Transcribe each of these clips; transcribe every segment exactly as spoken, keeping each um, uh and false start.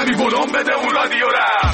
ببی ولوم بده اون رادیو را.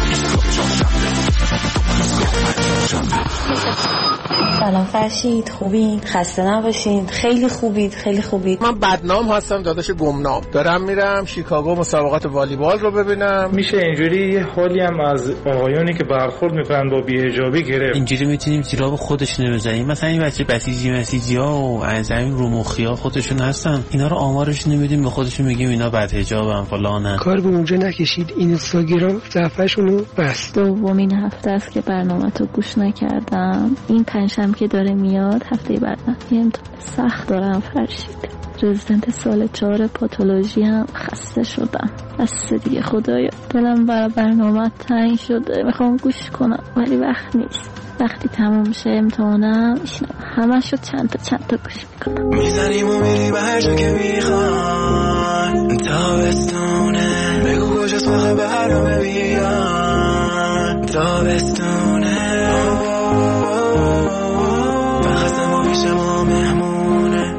سلام فرشید، خوبین؟ خسته نباشین. خیلی خوبید، خیلی خوبید. من بدنام هستم، داداش گمنام. دارم میرم شیکاگو مسابقات والیبال رو ببینم. میشه اینجوری یه حالی هم از آقایونی که برخورد میکنن با بی‌حجابی گرفت. اینجوری میتونیم جراب خودشونو بزنیم. مثلا این بچه بسیجی مسیجی‌ها و از همین رو مخیا خودشون هستن، اینا رو آمارشون نمیدیم، به خودشون میگیم اینا بد حجابن فلانن. کار به اونجا نکشید. اینستاگرام صفحه‌شونو بس. دومین هفته است که برنامه‌تو گوش نکردم. این پنجشنبه که داره میاد هفته بعد یه امتحان سخت دارم فرشید. رزیدنت سال چهار پاتولوژی هم خسته شدم. بس دیگه خدایا، دلم برای برنامه تنگ شده، میخوام گوش کنم ولی وقت نیست. وقتی تمام شه امتحانم میشنم همه شو چند تا چند تا گوش میکنم. میزنیم و میری به هر جا که میخوان. تابستونه بگو کجاست وقت برنامه بیان. تابستونه بخست ما پیش ما مهمونه.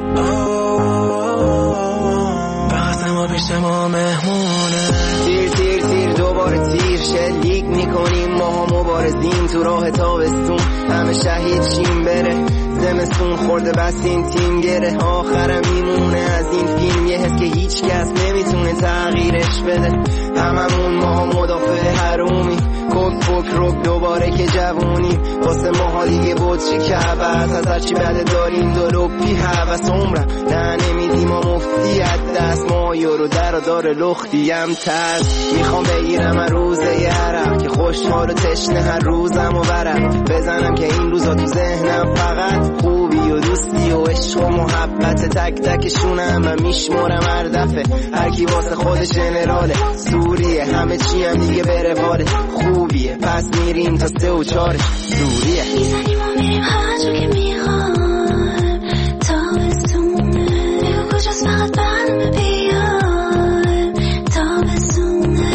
بخست ما پیش ما مهمونه. تیر تیر تیر دوباره تیر شلیک میکنیم، ما ها مبارزیم تو راه تابستون. همه شهید شیم بره زمستون خورده بس این تیم گره. آخرم میمونه از این فیلم یه حس که هیچ کس نمیتونه تغییرش بده. هممون ما مدافع حرومی، کوک کوک روک دوباره که جوونی. واسه ماها دیگه بود چی که عوض از هرچی بده داریم دو لپی حوث عمرم نه نمیدیم ما مفتی از دست. ما یورو در و دار لختیم ترس. میخوام بگیرم هر روزه یه عرق که خوشحال و تشنه هر روزم و برم بزنم که این روزا تو ذهنم فقط خوبی و دوستی و عشق و محبت تک تکشونم و میشمرم هر دفعه. هر کی واسه خود جنراله سوریه، همه چی هم دیگه بره باره خوبیه. پس میریم تا سه و چارش دوریه. میزنیم و میریم هر جا که میخوایم. تابستونه بگو کجاست فقط برنامه بیایم. تابستونه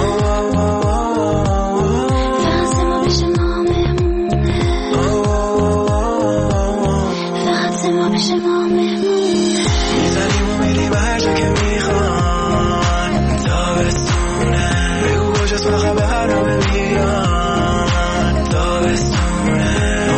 فقط ما پیش ما مهمونه. فقط ما پیش ما مهمونه. میزنیم و میریم هر جا که میخوایم. تابستونه بگو کجاست فقط برنامه بیایم. تابستونه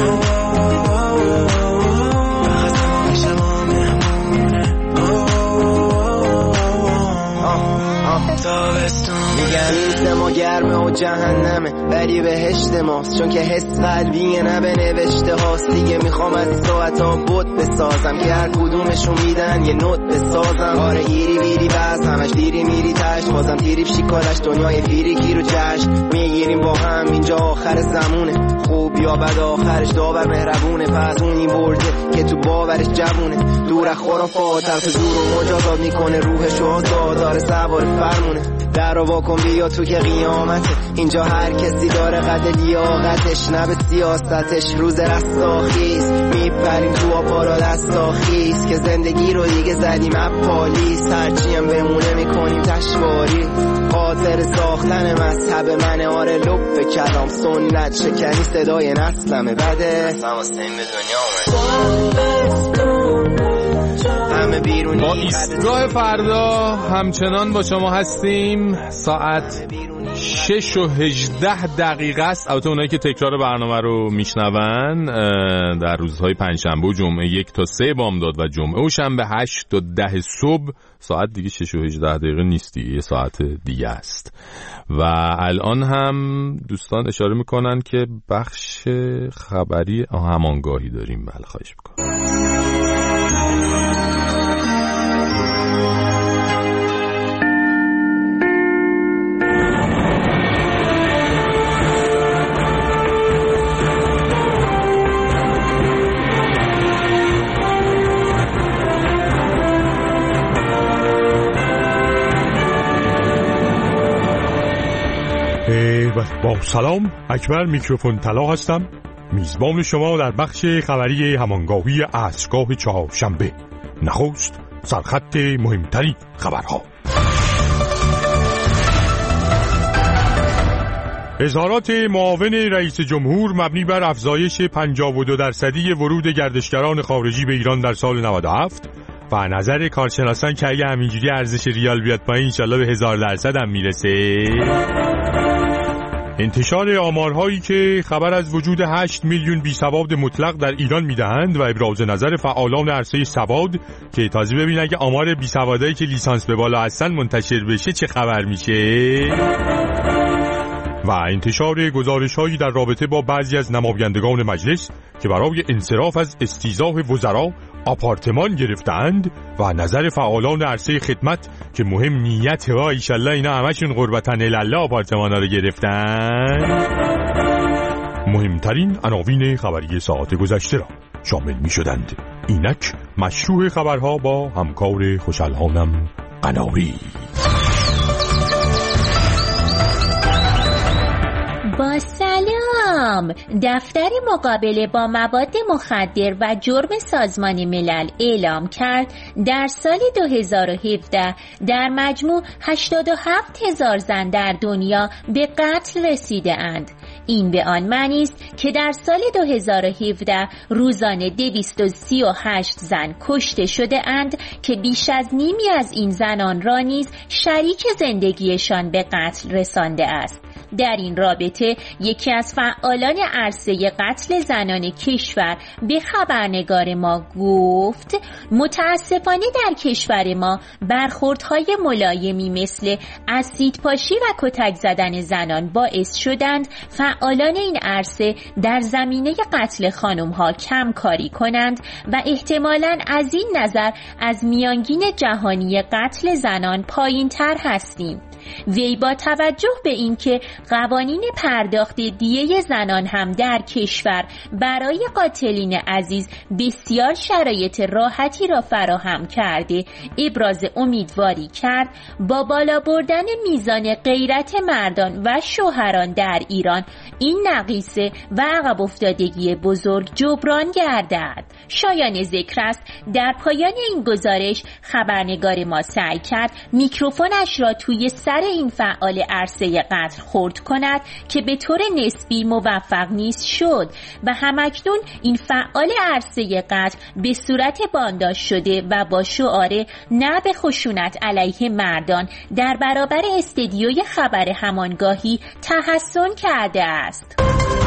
میگن ما گرمه و جهنمه ولی بهشت ماست، چون که حس قلبیه نه به نوشته هاست. دیگه میخوام از این ساعت ها بود بسازم که هر کدومشون میدن یه نوت بسازم. آره گیری بیری بس همش دیری میری تشت، بازم تیریف شیکالش دنیای فیری گیر و جشن میگیریم با هم. اینجا آخر زمونه، خوب یا بد آخرش داور مهربونه. پس اونی برده که تو باورش جوونه، دور از خرافات طرف زور و مجازات میکنه. روحش آزاد داره سوار فرمونه. در رو واکن بیا تو که قیامته. اینجا هر کسی داره قد لیاقتش نه به سیاستش. روز رستاخیز میپریم تو آپارا دستاخیز که زندگی رو دیگه زدیم اپالیس. هرچی هم بمونه میکنیم تشواری. خاطر ساختن مذهب من آره لب کلام سنت شکنی صدای نسلمه بده. اصلا واسه این به دنیا با ایستگاه فردا همچنان با شما هستیم. ساعت شش و هجده دقیقه است. البته اونایی که تکرار برنامه رو میشنون در روزهای پنجشنبه و جمعه یک تا سه بامداد و جمعه و شنبه هشت تا ده صبح ساعت دیگه شش و هجده دقیقه نیست دیگه، یه ساعت دیگه است. و الان هم دوستان اشاره میکنن که بخش خبری همانگاهی داریم. بله خواهش میکنم. با سلام، اکبر میکروفون طلا هستم، میزبان شما در بخش خبری همانگاهی عصرگاه چهارشنبه. نخست سرخط مهمترین خبرها. اظهارات معاون رئیس جمهور مبنی بر افزایش پنجاه و دو درصدی ورود گردشگران خارجی به ایران در سال نود و هفت و نظر کارشناسان که اگه همینجوری ارزش ریال بیاد پایین انشالله به هزار درصد هم میرسه. انتشار آمارهایی که خبر از وجود هشت میلیون بیسواد مطلق در ایران میدهند و ابراز نظر فعالان عرصه سواد که تازه ببین اگه آمار بیسوادایی که لیسانس به بالا هستن منتشر بشه چه خبر میشه. و انتشار گزارش‌هایی در رابطه با بعضی از نمایندگان مجلس که برای انصراف از استیضاح وزرا آپارتمان گرفتند و نظر فعالان عرصه خدمت که مهم نیت ها ایشالله اینا همشون قربتن الاله آپارتمانا رو گرفتند. مهمترین عناوین خبری ساعت گذشته را شامل می شدند. اینک مشروع خبرها با همکار خوشحالانم قناری. با سلام. دفتر مقابله با مواد مخدر و جرم سازمان ملل اعلام کرد در سال دو هزار و هفده در مجموع هشتاد و هفت هزار زن در دنیا به قتل رسیده اند. این به آن معنی است که در سال دو هزار و هفده روزانه دویست و سی و هشت زن کشته شده اند که بیش از نیمی از این زنان را نیز شریک زندگیشان به قتل رسانده است. در این رابطه یکی از فعالان عرصه قتل زنان کشور به خبرنگار ما گفت متاسفانه در کشور ما برخوردهای ملایمی مثل اسیدپاشی و کتک زدن زنان باعث شدند فعالان این عرصه در زمینه قتل خانم‌ها کم کاری کنند و احتمالاً از این نظر از میانگین جهانی قتل زنان پایین‌تر هستیم. وی با توجه به اینکه قوانین پرداخت دیه زنان هم در کشور برای قاتلین عزیز بسیار شرایط راحتی را فراهم کرده ابراز امیدواری کرد با بالا بردن میزان غیرت مردان و شوهران در ایران این نقیصه و عقب افتادگی بزرگ جبران گردد. شایان ذکر است در پایان این گزارش خبرنگار ما سعی کرد میکروفونش را توی سر این فعال عرصه قتل خرد کند که به طور نسبی موفق نیست شد و همکنون این فعال عرصه قتل به صورت بانداش شده و با شعار نه به خشونت علیه مردان در برابر استدیوی خبر همانگاهی تحسن کرده است.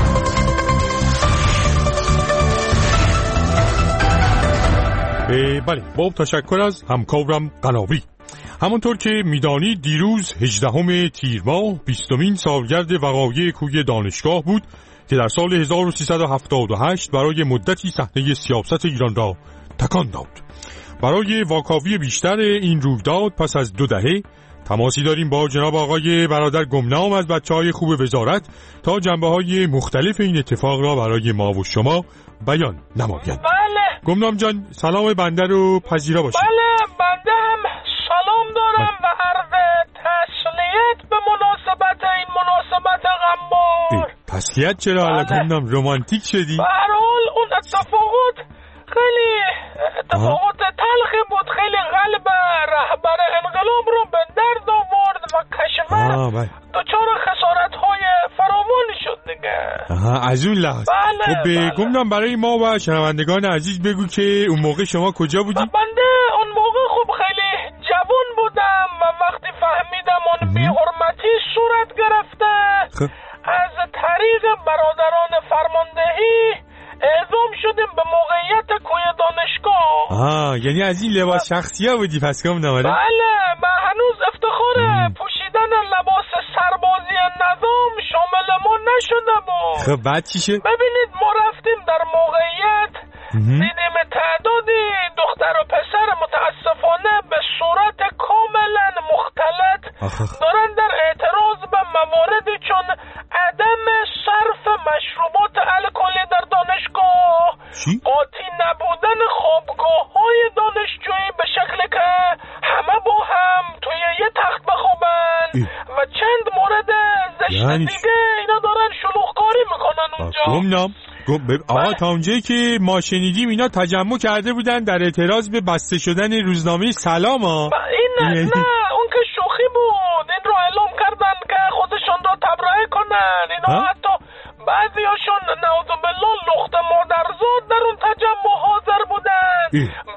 بله، با تشکر از همکارم قناوی. همونطور که میدانی دیروز هجدهم تیر ماه بیستمین سالگرد وقایع کوی دانشگاه بود که در سال هزار و سیصد و هفتاد و هشت برای مدتی صحنه سیاست ایران را تکان داد. برای واکاوی بیشتر این رویداد پس از دو دهه تماسی داریم با جناب آقای برادر گمنام از بچه‌های خوب وزارت تا جنبه‌های مختلف این اتفاق را برای ما و شما بیان نمایند. بله. گمنام جان سلام بنده رو پذیرا باشید. بله بنده هم سلام دارم و عرض تسلیت به مناسبت این مناسبت غمبار. تسلیت چرا حالا گمنام رمانتیک شدی؟ به هر حال اون اتفاقات خیلی اتفاقات تلخی بود، خیلی قلب رهبر انقلاب رو به درد آورد و کشور دچار خسارت‌های فراوانی شد دیگه. آها از اون لحاظ. بله خب به بله. گمنام برای ما و شنوندگان عزیز بگو که اون موقع شما کجا بودی؟ بنده اون موقع خب خیلی جوان بودم و وقتی فهمیدم اون بی‌حرمتی صورت گرفته خب. از طریق برادران فرماندهی اعزام شدیم به موقعیت کوی دانشگاه. آه یعنی از این لباس شخصیه بودی پس کم نماره؟ بله من هنوز افتخار پوشیدن لباس سربازی نظام شامل ما نشده بود. خب بعد چی شد؟ ببینید ما رفتیم در موقعیت دیدیم تعدادی دختر و پسر متاسفانه به صورت کاملا مختلط دارن در اعتراض به مواردی چون عدم صرف مشروبات الکلی در دانشگاه، قاطی نبودن خوابگاه های دانشجویی به شکلی که همه با هم توی یه تخت بخوابن و چند مورد زشت یعنی دیگه اینا دارن شلوغکاری میکنن اونجا. گمنام آقا تا اونجایی که ما شنیدیم اینا تجمع کرده بودن در اعتراض به بسته شدن روزنامه سلام ها. این نه, نه اون که شوخی بود، این رو اعلام کردن که خودشون رو تبرئه کنن. اینا حتی بعضی هاشون نعوذ بالله لخت مادرزاد در اون تجمع حاضر بودن